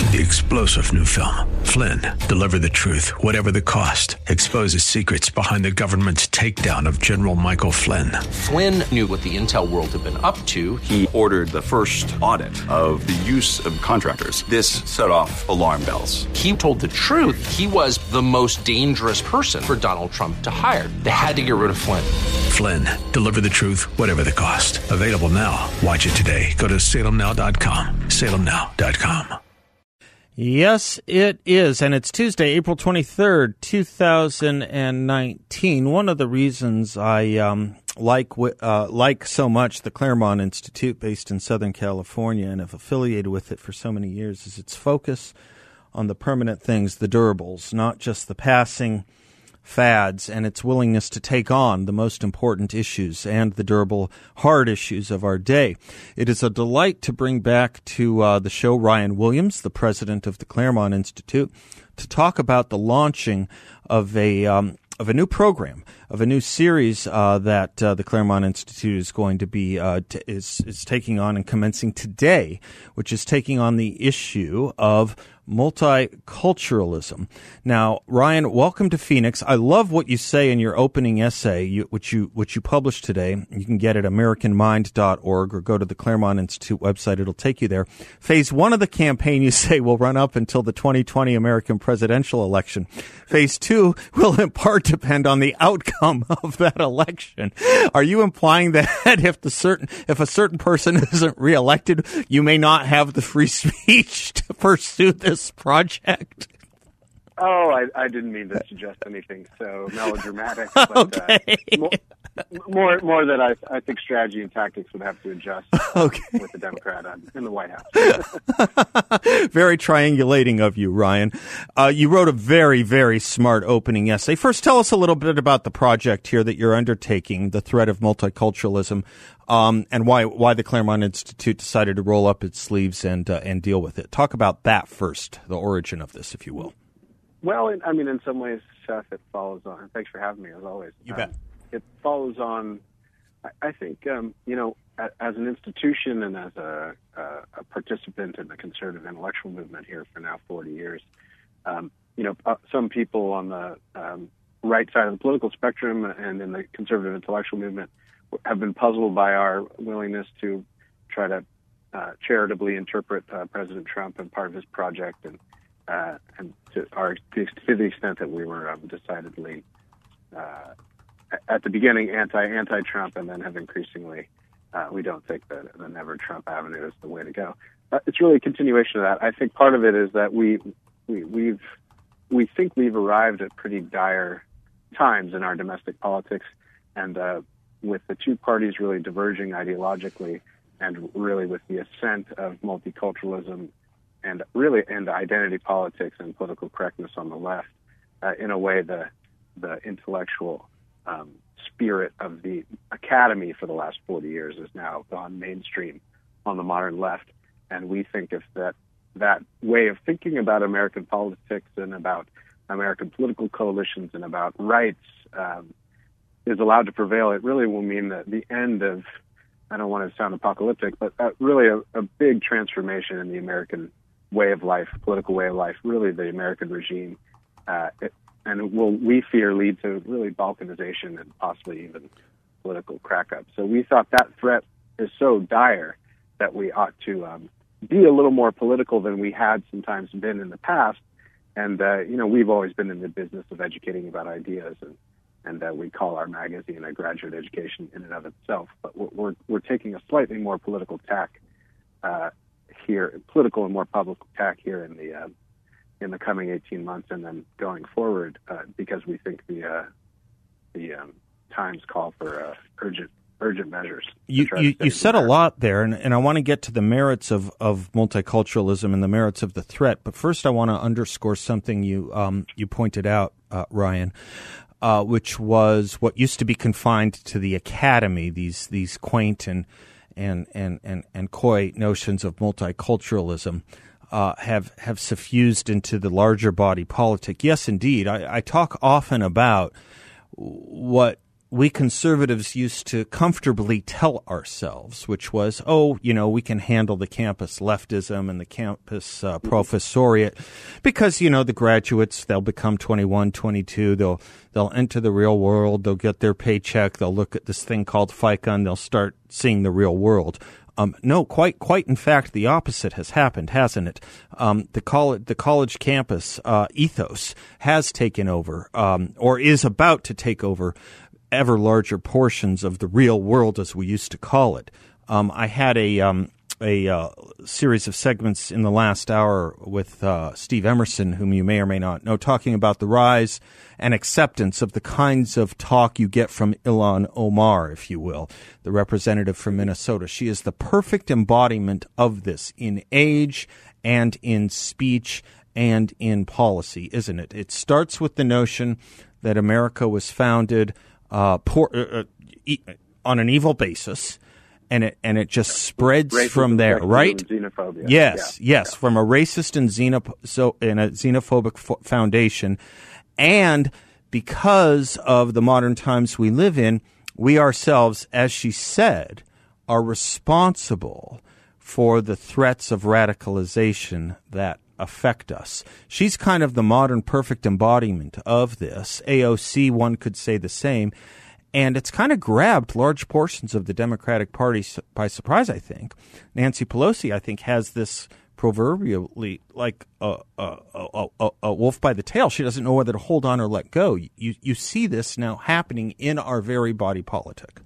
The explosive new film, Flynn, deliver the truth, whatever the cost, exposes secrets behind the government's takedown of General Michael Flynn. Flynn knew what the intel world had been up to. He ordered the first audit of the use of contractors. This set off alarm bells. He told the truth. He was the most dangerous person for Donald Trump to hire. They had to get rid of Flynn. Flynn, deliver the truth, whatever the cost. Available now. Watch it today. Go to salemnow.com. salemnow.com. Yes, it is, and it's Tuesday, April 23rd, 2019. One of the reasons I like so much the Claremont Institute, based in Southern California, and have affiliated with it for so many years, is its focus on the permanent things, the durables, not just the passing fads, and its willingness to take on the most important issues and the durable, hard issues of our day. It is a delight to bring back to the show Ryan Williams, the president of the Claremont Institute, to talk about the launching of a new program, of a new series that the Claremont Institute is going to be is taking on and commencing today, which is taking on the issue of multiculturalism. Now, Ryan, welcome to Phoenix. I love what you say in your opening essay, which you published today. You can get it at AmericanMind.org or go to the Claremont Institute website. It'll take you there. Phase 1 of the campaign, you say, will run up until the 2020 American presidential election. Phase 2 will in part depend on the outcome of that election. Are you implying that if a certain person isn't reelected, you may not have the free speech to pursue this project? Oh, I didn't mean to suggest anything so melodramatic. But, okay. More that I think strategy and tactics would have to adjust with the Democrat in the White House. Very triangulating of you, Ryan. You wrote a very, very smart opening essay. First, tell us a little bit about the project here that you're undertaking, the threat of multiculturalism, and why the Claremont Institute decided to roll up its sleeves and deal with it. Talk about that first, the origin of this, if you will. Well, in some ways, Seth, it follows on. Thanks for having me, as always. You bet. It follows on, I think, as an institution and as a participant in the conservative intellectual movement here for now 40 years, some people on the right side of the political spectrum and in the conservative intellectual movement have been puzzled by our willingness to try to charitably interpret President Trump and part of his project, and to the extent that we were decidedly at the beginning anti-Trump, and then have increasingly we don't think that the Never Trump Avenue is the way to go. It's really a continuation of that. I think part of it is that we think we've arrived at pretty dire times in our domestic politics, and with the two parties really diverging ideologically, and really with the ascent of multiculturalism and identity politics and political correctness on the left, in a way the intellectual spirit of the academy for the last 40 years has now gone mainstream on the modern left. And we think if that way of thinking about American politics and about American political coalitions and about rights is allowed to prevail, it really will mean that the end of, I don't want to sound apocalyptic, but really a big transformation in the American way of life, political way of life, really the American regime. And it will, we fear, lead to really balkanization and possibly even political crack-up. So we thought that threat is so dire that we ought to be a little more political than we had sometimes been in the past. And, we've always been in the business of educating about ideas, and we call our magazine a graduate education in and of itself. But we're taking a slightly more political tack here, political and more public tack here in the coming 18 months, and then going forward, because we think the times call for urgent measures. You said a lot there, and I want to get to the merits of multiculturalism and the merits of the threat. But first, I want to underscore something you pointed out, Ryan, which was what used to be confined to the academy. These quaint and coy notions of multiculturalism have suffused into the larger body politic. Yes, indeed. I talk often about what we conservatives used to comfortably tell ourselves, which was, we can handle the campus leftism and the campus professoriate because, the graduates, they'll become 21, 22, they'll enter the real world, they'll get their paycheck, they'll look at this thing called FICA, and they'll start seeing the real world. No, quite in fact, the opposite has happened, hasn't it? The college campus ethos has taken over, or is about to take over ever larger portions of the real world, as we used to call it. I had a series of segments in the last hour with Steve Emerson, whom you may or may not know, talking about the rise and acceptance of the kinds of talk you get from Ilhan Omar, if you will, the representative from Minnesota. She is the perfect embodiment of this in age and in speech and in policy, isn't it? It starts with the notion that America was founded on an evil basis, and it just spreads Racism, from there, right? Xenophobia. Yes, from a racist and a xenophobic foundation, and because of the modern times we live in, we ourselves, as she said, are responsible for the threats of radicalization that affect us. She's kind of the modern perfect embodiment of this. AOC, one could say the same. And it's kind of grabbed large portions of the Democratic Party by surprise, I think. Nancy Pelosi, I think, has this proverbially like a wolf by the tail. She doesn't know whether to hold on or let go. You see this now happening in our very body politic.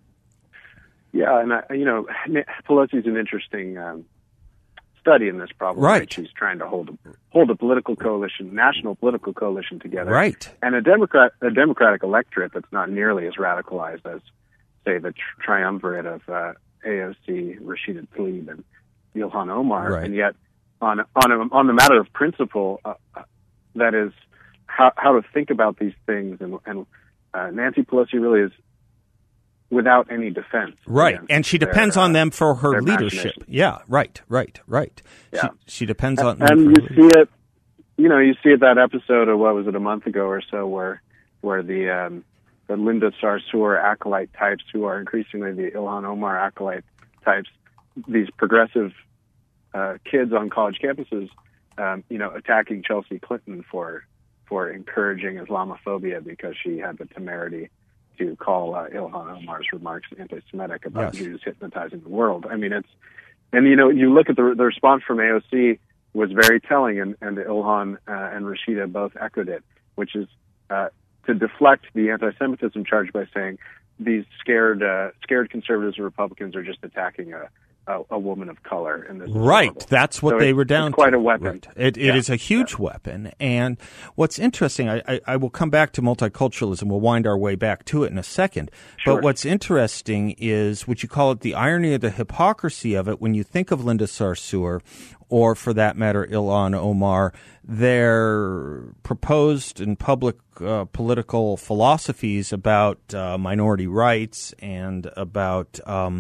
Yeah, and Pelosi's an interesting study in this problem. Right. She's trying to hold a political coalition, national political coalition together. Right. And a Democratic electorate that's not nearly as radicalized as, say, the triumvirate of AOC, Rashida Tlaib, and Ilhan Omar. Right. And yet, on the matter of principle, that is how to think about these things. And Nancy Pelosi really is without any defense. Right. And she depends on them for her leadership. Machination. Yeah, right. Yeah. She depends on them. And you for see it, you see it that episode of, what was it, a month ago or so, where the Linda Sarsour acolyte types, who are increasingly the Ilhan Omar acolyte types, these progressive kids on college campuses, attacking Chelsea Clinton for encouraging Islamophobia because she had the temerity to call Ilhan Omar's remarks anti-Semitic about Jews hypnotizing the world. I mean, you look at the response from AOC was very telling, and Ilhan and Rashida both echoed it, which is to deflect the anti-Semitism charge by saying these scared conservatives and Republicans are just attacking a woman of color in this. Right. Level. That's what they were down it's quite to. a weapon. Right. It is a huge weapon. And what's interesting, I will come back to multiculturalism. We'll wind our way back to it in a second. Sure. But what's interesting is, would you call it the irony or the hypocrisy of it, when you think of Linda Sarsour, or for that matter, Ilhan Omar, their proposed and public political philosophies about minority rights and about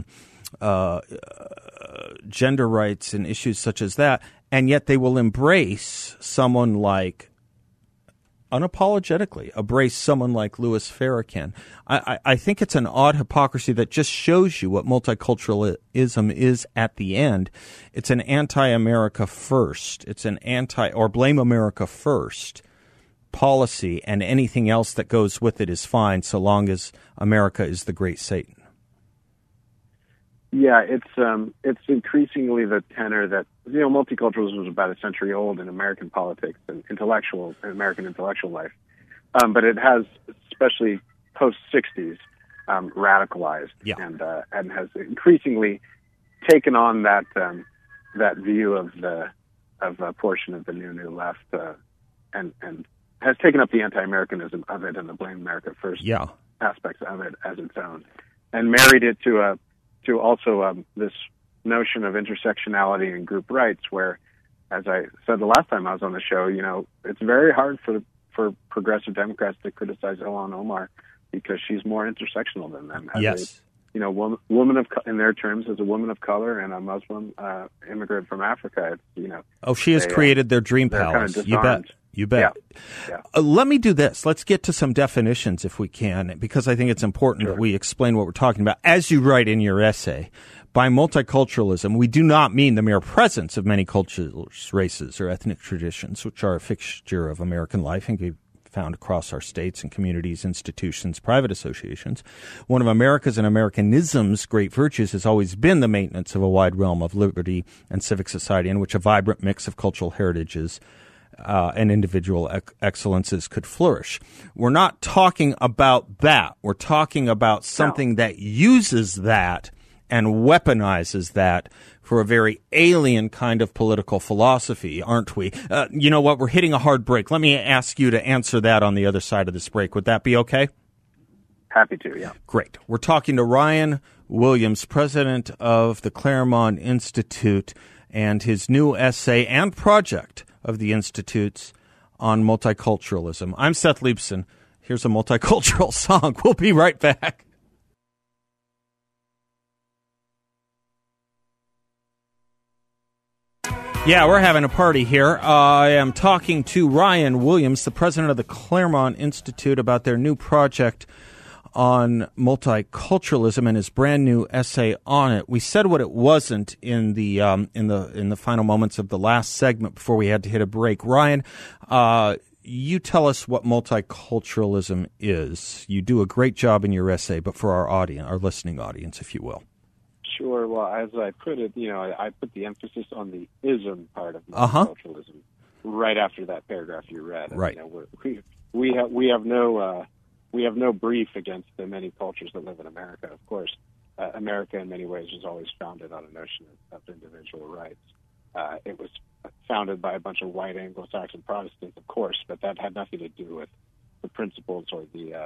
gender rights and issues such as that, and yet they will embrace someone like, unapologetically, embrace someone like Louis Farrakhan. I think it's an odd hypocrisy that just shows you what multiculturalism is at the end. It's an anti-America first. It's an or blame America first policy, and anything else that goes with it is fine so long as America is the great Satan. Yeah, it's increasingly the tenor that multiculturalism was about a century old in American politics and American intellectual life, but it has, especially post '60s, radicalized and has increasingly taken on that view of a portion of the new left and has taken up the anti-Americanism of it and the blame America first aspects of it as its own, and married it to also this notion of intersectionality and group rights, where, as I said the last time I was on the show, it's very hard for progressive Democrats to criticize Ilhan Omar because she's more intersectional than them. As woman of, in their terms, as a woman of color and a Muslim immigrant from Africa. She has created their dream palace. You You bet. Yeah. Let me do this. Let's get to some definitions if we can, because I think it's important that we explain what we're talking about. As you write in your essay, by multiculturalism, we do not mean the mere presence of many cultures, races, or ethnic traditions, which are a fixture of American life and can be found across our states and communities, institutions, private associations. One of America's and Americanism's great virtues has always been the maintenance of a wide realm of liberty and civic society in which a vibrant mix of cultural heritages and individual excellences could flourish. We're not talking about that. We're talking about something that uses that and weaponizes that for a very alien kind of political philosophy, aren't we? You know what? We're hitting a hard break. Let me ask you to answer that on the other side of this break. Would that be okay? Happy to, yeah. Great. We're talking to Ryan Williams, president of the Claremont Institute, and his new essay and project of the Institute's on multiculturalism. I'm Seth Leibson. Here's a multicultural song. We'll be right back. Yeah, we're having a party here. I am talking to Ryan Williams, the president of the Claremont Institute, about their new project on multiculturalism and his brand new essay on it. We said what it wasn't in the final moments of the last segment before we had to hit a break. Ryan, you tell us what multiculturalism is. You do a great job in your essay, but for our audience, our listening audience, if you will. Sure. Well, as I put it, I put the emphasis on the ism part of multiculturalism right after that paragraph you read. Right. We have no brief against the many cultures that live in America. Of course, America in many ways was always founded on a notion of individual rights. It was founded by a bunch of white Anglo-Saxon Protestants, of course, but that had nothing to do with the principles or the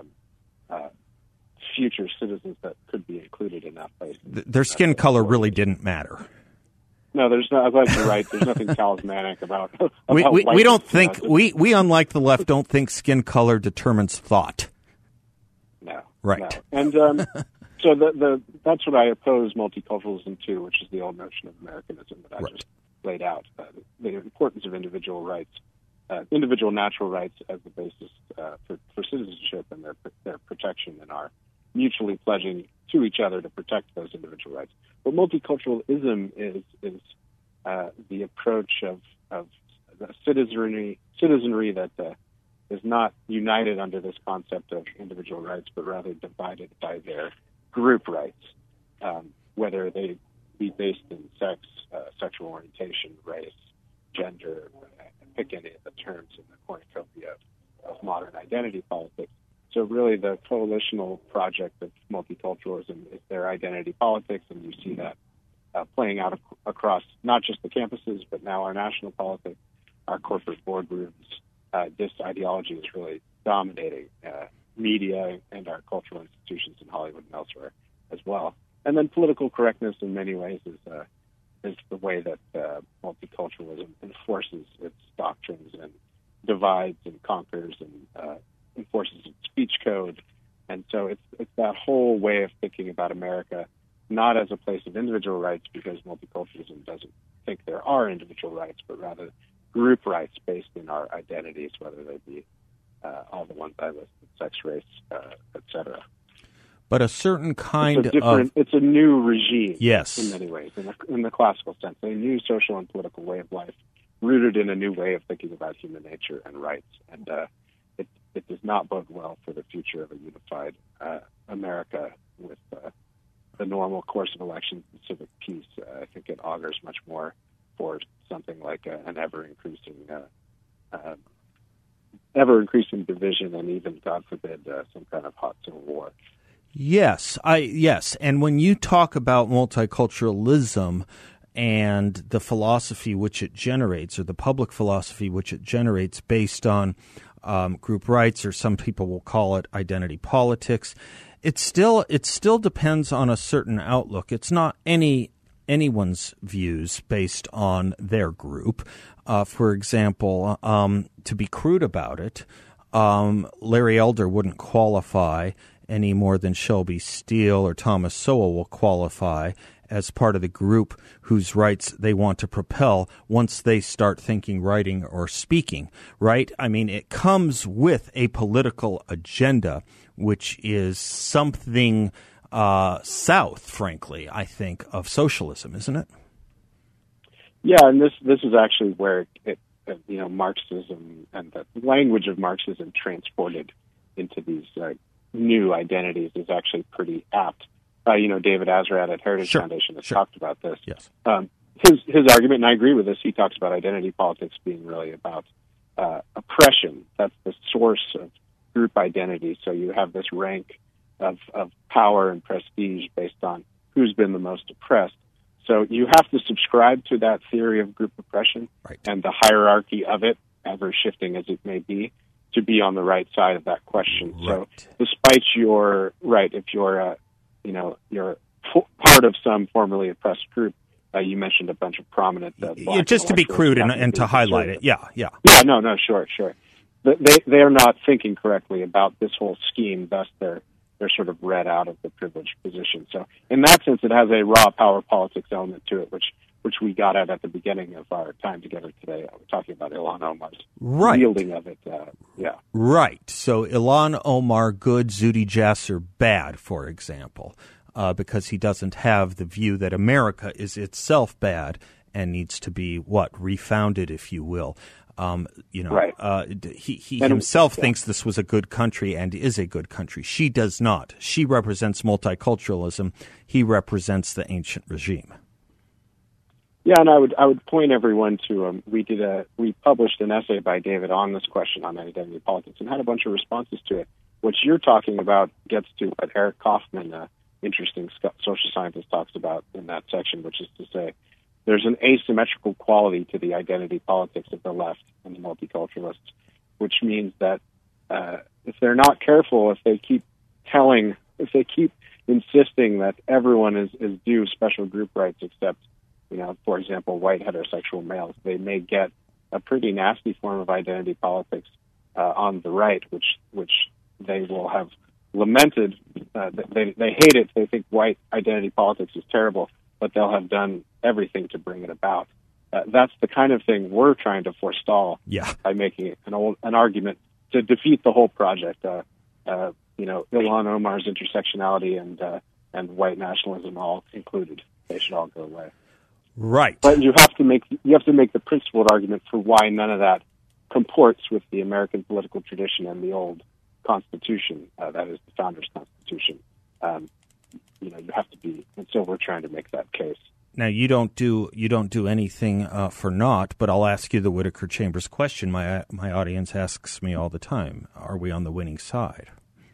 future citizens that could be included in that place. Their skin color really didn't matter. No, there's not. I'd like to write. There's nothing talismanic about. We don't think we unlike the left don't think skin color determines thought. No, right. No. And so that's what I oppose multiculturalism to, which is the old notion of Americanism that I just laid out. The importance of individual rights, individual natural rights as the basis for citizenship and their protection in our mutually pledging to each other to protect those individual rights. But multiculturalism is the approach of the citizenry that is not united under this concept of individual rights, but rather divided by their group rights, whether they be based in sex, sexual orientation, race, gender, pick any of the terms in the cornucopia of modern identity politics. So really the coalitional project of multiculturalism is their identity politics, and you see that playing out across not just the campuses, but now our national politics, our corporate boardrooms. This ideology is really dominating media and our cultural institutions in Hollywood and elsewhere as well. And then political correctness in many ways is the way that multiculturalism enforces its doctrines and divides and conquers and enforces its speech code. And so it's that whole way of thinking about America, not as a place of individual rights, because multiculturalism doesn't think there are individual rights, but rather group rights based in our identities, whether they be all the ones I listed, sex, race, etc. But a certain kind it's a new regime, yes, in many ways, in the classical sense, a new social and political way of life, rooted in a new way of thinking about human nature and rights. And it does not bode well for the future of a unified America with the normal course of elections and civic peace. I think it augurs much more for something like an ever-increasing division, and even, God forbid, some kind of hot civil war. Yes, and when you talk about multiculturalism and the philosophy which it generates, or the public philosophy which it generates based on group rights, or some people will call it identity politics, it still depends on a certain outlook. It's not anyone's views based on their group. For example, to be crude about it, Larry Elder wouldn't qualify any more than Shelby Steele or Thomas Sowell will qualify as part of the group whose rights they want to propel once they start thinking, writing, or speaking, right? I mean, it comes with a political agenda, which is something south, frankly, I think, of socialism, isn't it? Yeah, and this is actually where Marxism and the language of Marxism transported into these new identities is actually pretty apt. David Azrad at Heritage Foundation has talked about this. Yes. His argument, and I agree with this, he talks about identity politics being really about oppression. That's the source of group identity. So you have this rank of power and prestige based on who's been the most oppressed. So you have to subscribe to that theory of group oppression and the hierarchy of it, ever shifting as it may be, to be on the right side of that question. Right. So despite if you're you're part of some formerly oppressed group, you mentioned a bunch of prominent just to be crude and to highlight it. Yeah. Sure. They are not thinking correctly about this whole scheme, thus they're sort of read out of the privileged position. So in that sense, it has a raw power politics element to it, which we got at the beginning of our time together today. We're talking about Ilhan Omar's wielding of it. Right. So Ilhan Omar, good, Zuhdi Jasser, bad, for example, because he doesn't have the view that America is itself bad and needs to be, refounded, if you will. He himself thinks this was a good country and is a good country. She does not. She represents multiculturalism. He represents the ancient regime. Yeah, and I would point everyone to we published an essay by David on this question on identity politics and had a bunch of responses to it. What you're talking about gets to what Eric Kaufman, interesting social scientist, talks about in that section, which is to say, there's an asymmetrical quality to the identity politics of the left and the multiculturalists, which means that if they're not careful, if they keep insisting that everyone is due special group rights except, for example, white heterosexual males, they may get a pretty nasty form of identity politics on the right, which they will have lamented. They hate it. They think white identity politics is terrible, but they'll have done everything to bring it about. That's the kind of thing we're trying to forestall by making an argument to defeat the whole project. Ilhan Omar's intersectionality and white nationalism all included. They should all go away. Right. But you have to make the principled argument for why none of that comports with the American political tradition and the old Constitution, that is the Founders' Constitution. You have to be, and so we're trying to make that case. Now, you don't do anything for naught, but I'll ask you the Whittaker Chambers question. My audience asks me all the time: are we on the winning side?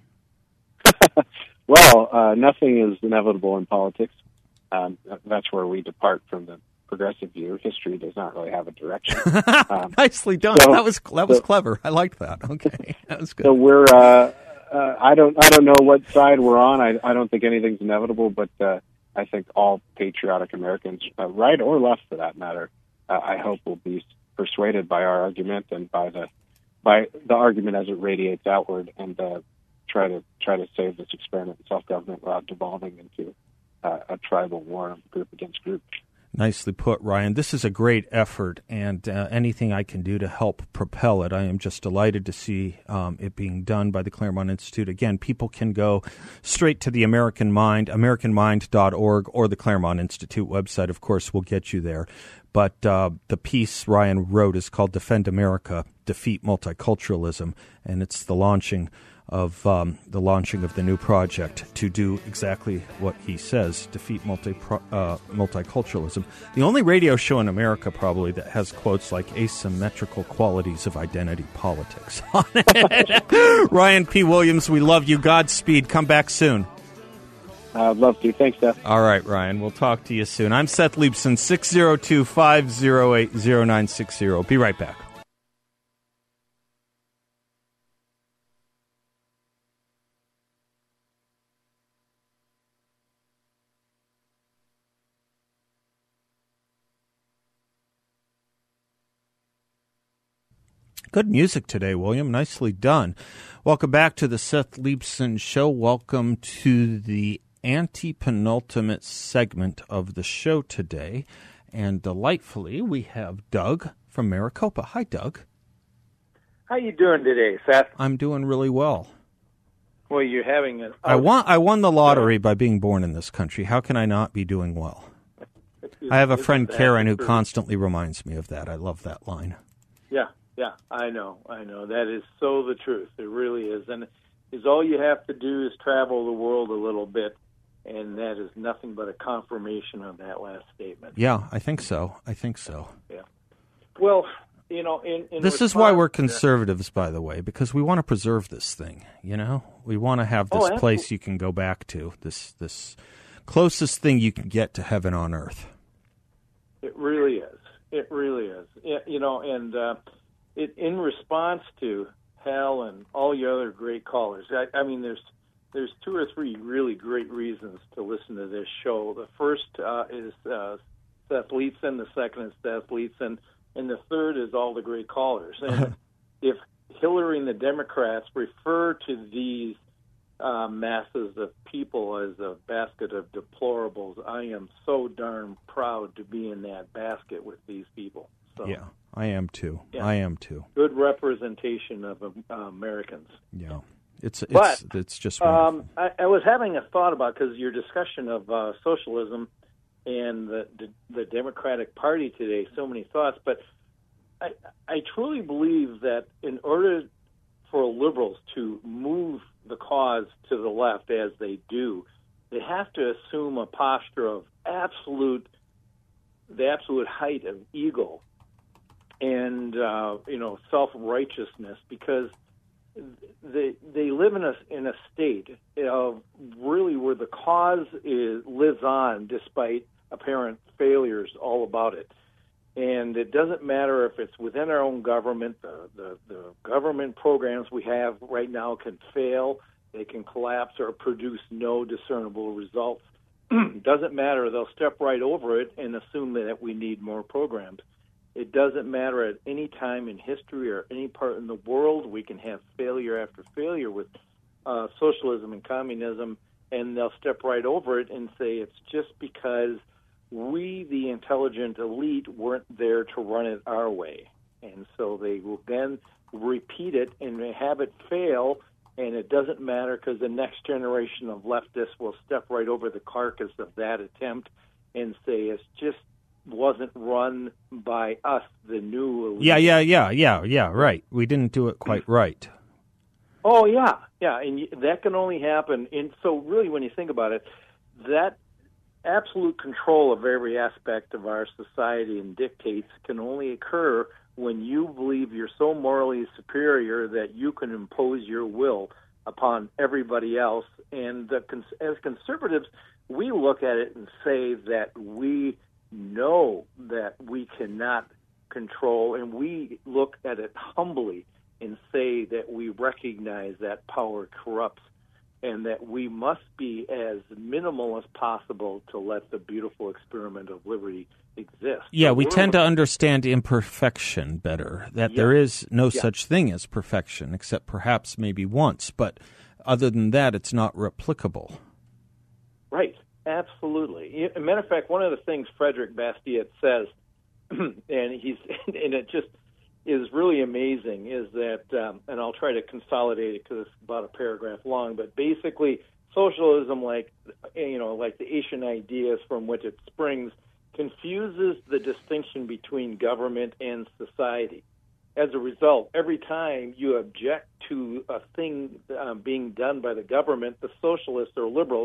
Well, nothing is inevitable in politics. That's where we depart from the progressive view. History does not really have a direction. Nicely done. So, that was clever. I liked that. Okay, that was good. So we're. I don't know what side we're on. I don't think anything's inevitable, but I think all patriotic Americans, right or left for that matter, I hope will be persuaded by our argument and by the argument as it radiates outward, and try to save this experiment in self-government without devolving into a tribal war of group against group. Nicely put, Ryan. This is a great effort, and anything I can do to help propel it, I am just delighted to see it being done by the Claremont Institute. Again, people can go straight to the American Mind, AmericanMind.org, or the Claremont Institute website, of course, will get you there. But the piece Ryan wrote is called Defend America, Defeat Multiculturalism, and it's the launching of the new project to do exactly what he says, defeat multiculturalism. The only radio show in America probably that has quotes like asymmetrical qualities of identity politics on it. Ryan P. Williams, we love you. Godspeed. Come back soon. I'd love to. Thanks, Seth. All right, Ryan. We'll talk to you soon. I'm Seth Leibsohn, 602-508-0960. Be right back. Good music today, William. Nicely done. Welcome back to the Seth Leibsohn Show. Welcome to the anti-penultimate segment of the show today. And delightfully, we have Doug from Maricopa. Hi, Doug. How you doing today, Seth? I'm doing really well. Well, you're having an... I won the lottery by being born in this country. How can I not be doing well? I have a friend, Karen, who constantly reminds me of that. I love that line. Yeah, I know. That is so the truth. It really is. And is all you have to do is travel the world a little bit, and that is nothing but a confirmation of that last statement. Yeah, I think so. Yeah. Well, in this is why we're conservatives, by the way, because we want to preserve this thing, We want to have this place you can go back to, this closest thing you can get to heaven on earth. It really is. In response to Hal and all your other great callers, I mean, there's two or three really great reasons to listen to this show. The first is Seth Leeson, the second is Seth Leeson, and the third is all the great callers. And if Hillary and the Democrats refer to these masses of people as a basket of deplorables, I am so darn proud to be in that basket with these people. So, yeah, I am too. Yeah. I am too. Good representation of Americans. Yeah, it's just wonderful. I was having a thought about, because your discussion of socialism and the Democratic Party today, so many thoughts, but I truly believe that in order for liberals to move the cause to the left as they do, they have to assume a posture of the absolute height of ego and self-righteousness, because they live in a state of really where the cause lives on despite apparent failures all about it. And it doesn't matter if it's within our own government. The government programs we have right now can fail, they can collapse, or produce no discernible results. Doesn't matter. They'll step right over it and assume that we need more programs. It doesn't matter at any time in history or any part in the world. We can have failure after failure with socialism and communism, and they'll step right over it and say it's just because we, the intelligent elite, weren't there to run it our way. And so they will then repeat it and have it fail, and it doesn't matter because the next generation of leftists will step right over the carcass of that attempt and say it's just wasn't run by us, the new elite. Yeah, right. We didn't do it quite right. Oh, yeah, and that can only happen. And so really when you think about it, that absolute control of every aspect of our society and dictates can only occur when you believe you're so morally superior that you can impose your will upon everybody else. And as conservatives, we look at it and say that we know that we cannot control, and we look at it humbly and say that we recognize that power corrupts and that we must be as minimal as possible to let the beautiful experiment of liberty exist. Yeah, so we tend to understand imperfection better, that there is no such thing as perfection, except perhaps maybe once. But other than that, it's not replicable. Right, absolutely. As a matter of fact, one of the things Frederick Bastiat says, and it just is really amazing, is that, and I'll try to consolidate it because it's about a paragraph long, but basically socialism, like the Asian ideas from which it springs, confuses the distinction between government and society. As a result, every time you object to a thing being done by the government, the socialists or liberals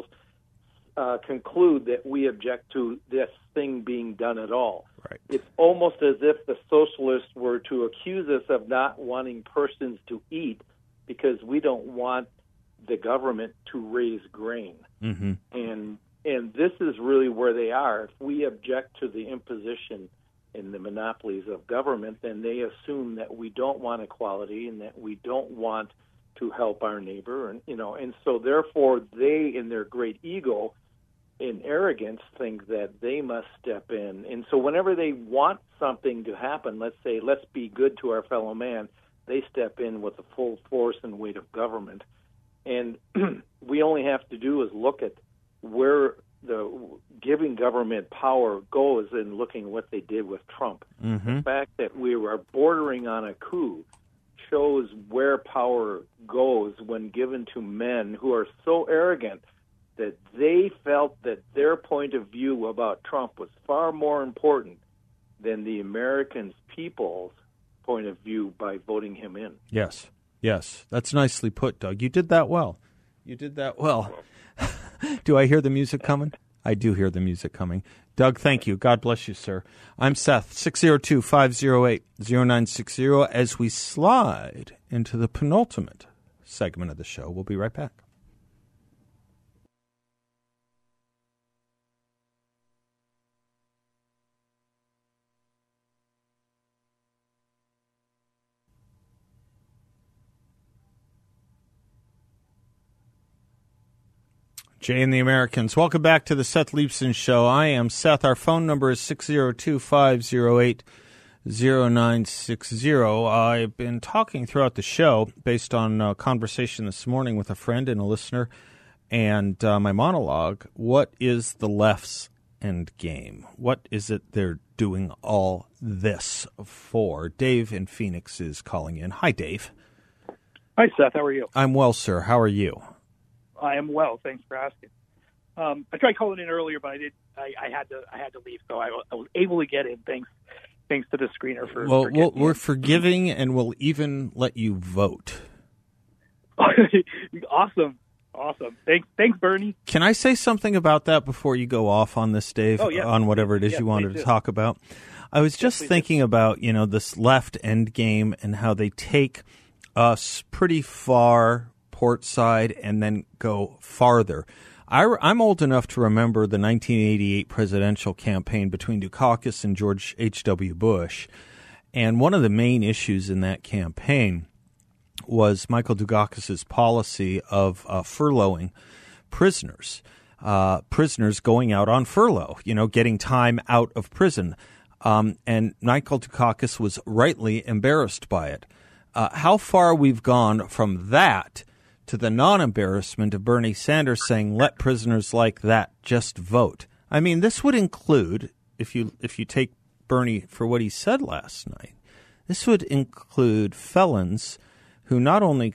conclude that we object to this thing being done at all. Right. It's almost as if the socialists were to accuse us of not wanting persons to eat because we don't want the government to raise grain. Mm-hmm. And this is really where they are. If we object to the imposition and the monopolies of government, then they assume that we don't want equality and that we don't want to help our neighbor, and so therefore they, in their great ego and arrogance, think that they must step in. And so whenever they want something to happen, let's say, let's be good to our fellow man, they step in with the full force and weight of government. And we only have to do is look at where the giving government power goes and looking at what they did with Trump. Mm-hmm. The fact that we are bordering on a coup shows where power goes when given to men who are so arrogant that they felt that their point of view about Trump was far more important than the American people's point of view by voting him in. Yes. That's nicely put, Doug. You did that well. Do I hear the music coming? I do hear the music coming. Doug, thank you. God bless you, sir. I'm Seth, 602-508-0960. As we slide into the penultimate segment of the show, we'll be right back. Jay and the Americans. Welcome back to the Seth Leibsohn Show. I am Seth. Our phone number is 602-508-0960. I've been talking throughout the show based on a conversation this morning with a friend and a listener and my monologue. What is the left's end game? What is it they're doing all this for? Dave in Phoenix is calling in. Hi, Dave. Hi, Seth. How are you? I'm well, sir. How are you? I am well. Thanks for asking. I tried calling in earlier, but I had to leave, so I was able to get in. Thanks to the screener for. Well, we're forgiving, and we'll even let you vote. Awesome. Thanks, Bernie. Can I say something about that before you go off on this, Dave? Oh, yeah. On whatever it is you wanted to talk about. I was just thinking about this left end game and how they take us pretty far port side and then go farther. I'm old enough to remember the 1988 presidential campaign between Dukakis and George H.W. Bush, and one of the main issues in that campaign was Michael Dukakis' policy of furloughing prisoners, prisoners going out on furlough, getting time out of prison. And Michael Dukakis was rightly embarrassed by it. How far we've gone from that to the non-embarrassment of Bernie Sanders saying, let prisoners like that just vote. I mean, this would include, if you take Bernie for what he said last night, this would include felons who not only,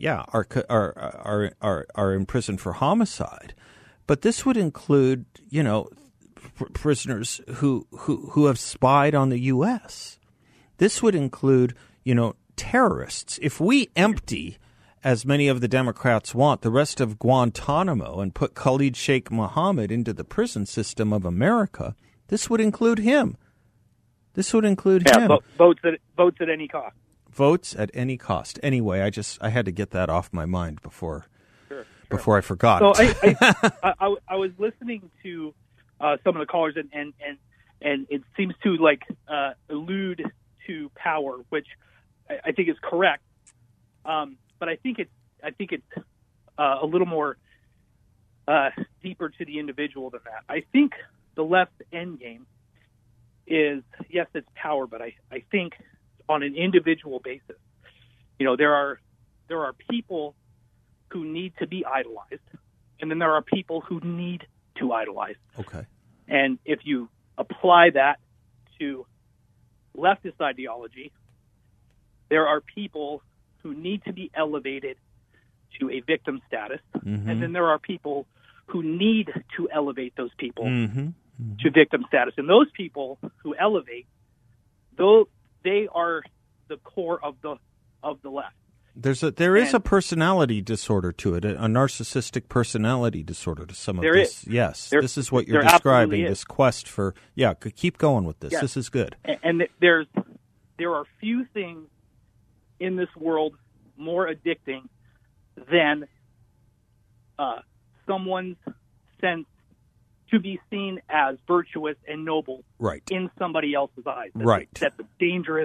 are in prison for homicide, but this would include, prisoners who have spied on the U.S. This would include, terrorists. If we empty, as many of the Democrats want, the rest of Guantanamo and put Khalid Sheikh Mohammed into the prison system of America, this would include him. This would include him. Votes at any cost. Votes at any cost. Anyway, I had to get that off my mind before I forgot. So I was listening to some of the callers and it seems to allude to power, which I think is correct. But I think it's a little more deeper to the individual than that. I think the left end game is, yes, it's power, but I think on an individual basis, there are people who need to be idolized, and then there are people who need to idolize. Okay. And if you apply that to leftist ideology, there are people who need to be elevated to a victim status, and then there are people who need to elevate those people to victim status. And those people who elevate, though they are the core of the left. There is a personality disorder to it, a narcissistic personality disorder to some of this. Yes, this is what you're describing. This quest for keep going with this. Yes. This is good. And there are few things in this world more addicting than someone's sense to be seen as virtuous and noble in somebody else's eyes. That's a dangerous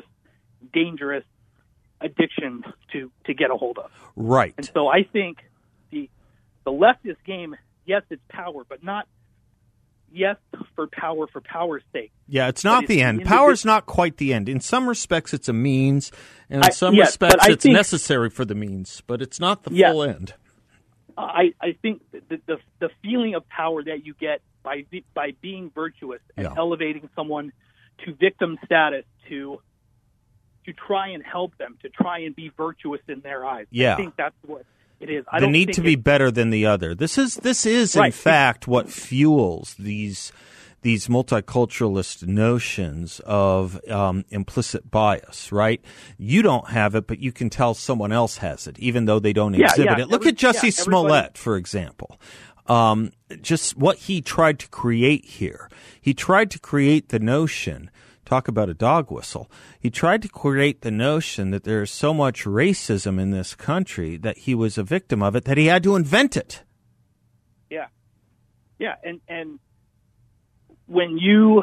addiction to get a hold of. Right. And so I think the leftist game, yes, it's power, but not for power's sake. Yeah, it's not the end. Power's not quite the end. In some respects, it's a means, and in some respects, it's necessary for the means, but it's not the full end. I think the feeling of power that you get by being virtuous and elevating someone to victim status to try and help them, to try and be virtuous in their eyes. Yeah. I think that's what it is. The need to be better than the other. This is right. In fact what fuels these multiculturalist notions of implicit bias, right? You don't have it, but you can tell someone else has it, even though they don't exhibit it. Look at Jussie Smollett, for example. Just what he tried to create here. He tried to create the notion, talk about a dog whistle, he tried to create the notion that there is so much racism in this country that he was a victim of it, that he had to invent it. Yeah. Yeah, and when you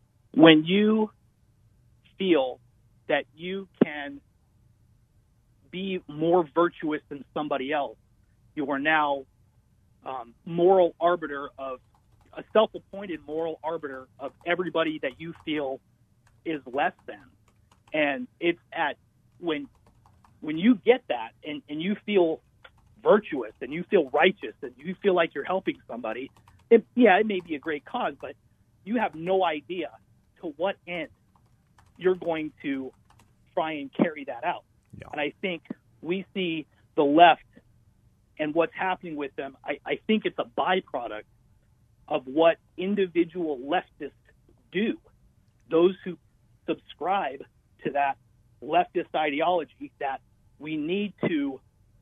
feel that you can be more virtuous than somebody else, you are now moral arbiter of a self-appointed moral arbiter of everybody that you feel is less than. And it's when you get that and you feel virtuous and you feel righteous and you feel like you're helping somebody, it may be a great cause, but you have no idea to what end you're going to try and carry that out. Yeah. And I think we see the left and what's happening with them. I think it's a byproduct of what individual leftists do. Those who subscribe to that leftist ideology that we need to,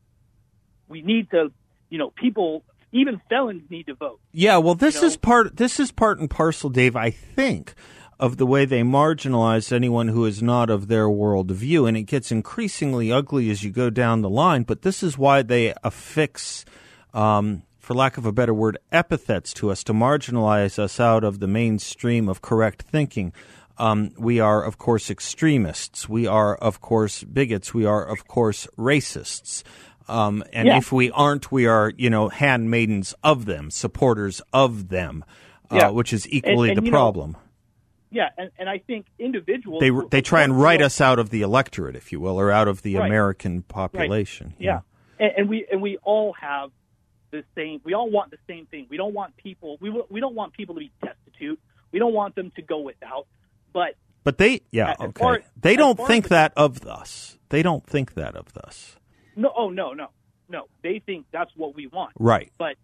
people, even felons need to vote. Yeah, well, this is part and parcel, Dave, I think, of the way they marginalize anyone who is not of their worldview, and it gets increasingly ugly as you go down the line, but this is why they affix, for lack of a better word, epithets to us to marginalize us out of the mainstream of correct thinking. We are, of course, extremists. We are, of course, bigots. We are, of course, racists. If we aren't, we are, handmaidens of them, supporters of them, which is equally the problem. Yeah, and I think individuals... They try and write us out of the electorate, if you will, or out of the American population. Right. Yeah, and we all have the same... We all want the same thing. We don't want people... We don't want people to be destitute. We don't want them to go without. But they... Yeah, okay. They don't think that of us. They don't think that of us. No, no. They think that's what we want. Right. But,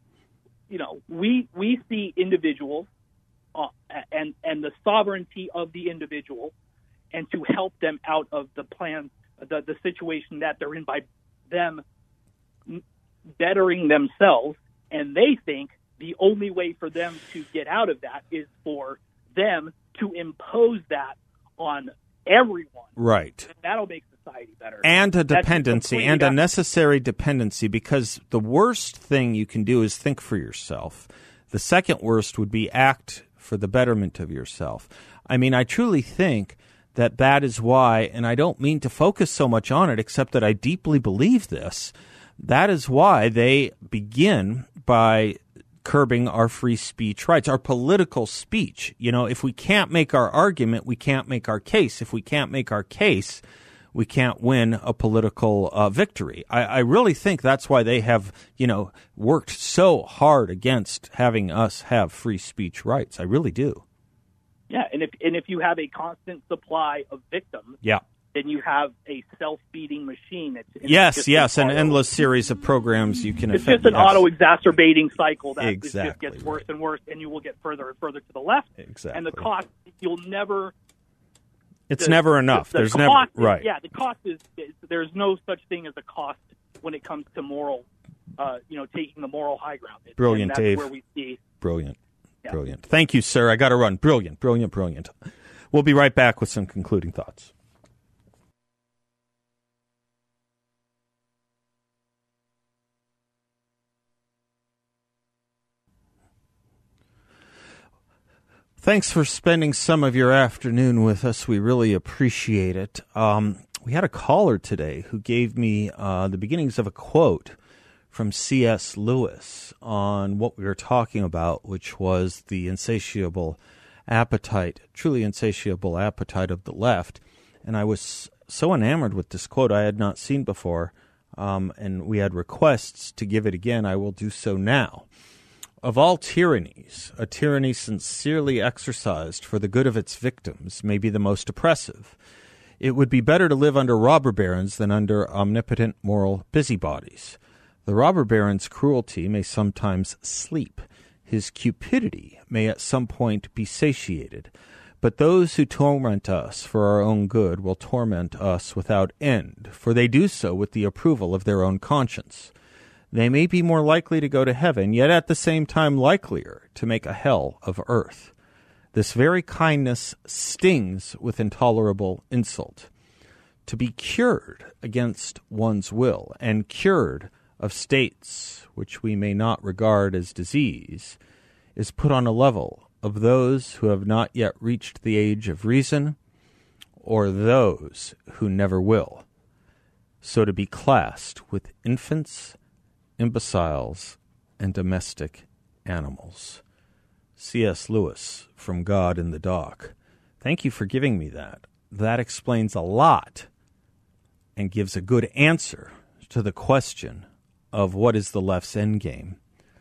we see individuals and the sovereignty of the individual, and to help them out of the plan, the situation that they're in by them bettering themselves. And they think the only way for them to get out of that is for them to impose that on everyone. Right. And that'll make society better. And a dependency, and a necessary dependency, because the worst thing you can do is think for yourself. The second worst would be act for the betterment of yourself. I mean, I truly think that is why, and I don't mean to focus so much on it, except that I deeply believe this, that is why they begin by curbing our free speech rights, our political speech. If we can't make our argument, we can't make our case. If we can't make our case, we can't win a political victory. I really think that's why they have, worked so hard against having us have free speech rights. I really do. Yeah, and if you have a constant supply of victims, then you have a self-feeding machine. Yes, an endless series of programs you can It's just an auto-exacerbating cycle that just gets worse and worse, and you will get further and further to the left. Exactly. And the cost, you'll never... It's never enough. There's never... Right. Yeah, the cost is... There's no such thing as a cost when it comes to moral, taking the moral high ground. Brilliant, Dave. Where we see... Brilliant. Yeah. Brilliant. Thank you, sir. I got to run. Brilliant. We'll be right back with some concluding thoughts. Thanks for spending some of your afternoon with us. We really appreciate it. We had a caller today who gave me the beginnings of a quote from C.S. Lewis on what we were talking about, which was the truly insatiable appetite of the left. And I was so enamored with this quote I had not seen before. and we had requests to give it again. I will do so now. Of all tyrannies, a tyranny sincerely exercised for the good of its victims may be the most oppressive. It would be better to live under robber barons than under omnipotent moral busybodies. The robber baron's cruelty may sometimes sleep. His cupidity may at some point be satiated. But those who torment us for our own good will torment us without end, for they do so with the approval of their own conscience. They may be more likely to go to heaven, yet at the same time likelier to make a hell of earth. This very kindness stings with intolerable insult. To be cured against one's will, and cured of states which we may not regard as disease, is put on a level of those who have not yet reached the age of reason, or those who never will, so to be classed with infants, imbeciles, and domestic animals. C.S. Lewis from God in the Dock. Thank you for giving me that. That explains a lot and gives a good answer to the question of what is the left's endgame.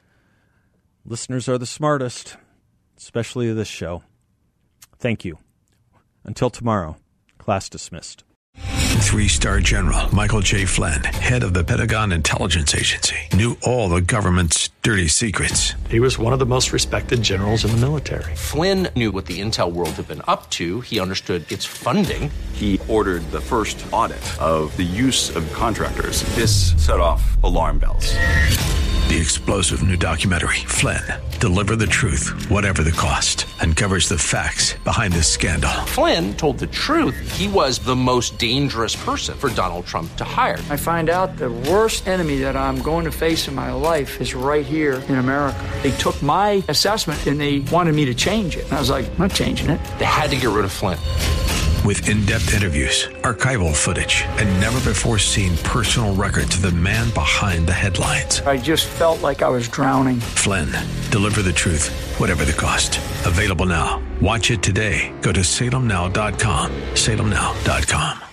Listeners are the smartest, especially this show. Thank you. Until tomorrow, class dismissed. 3-star General Michael J. Flynn, head of the Pentagon Intelligence Agency, knew all the government's dirty secrets. He was one of the most respected generals in the military. Flynn knew what the intel world had been up to. He understood its funding. He ordered the first audit of the use of contractors. This set off alarm bells. The explosive new documentary, Flynn, Deliver the Truth, Whatever the Cost, uncovers the facts behind this scandal. Flynn told the truth. He was the most dangerous person for Donald Trump to hire. I find out the worst enemy that I'm going to face in my life is right here in America. They took my assessment and they wanted me to change it. And I was like, I'm not changing it. They had to get rid of Flynn. With in-depth interviews, archival footage, and never-before-seen personal records of the man behind the headlines. I just felt like I was drowning. Flynn, Deliver the Truth, Whatever the Cost. Available now. Watch it today. Go to salemnow.com. salemnow.com.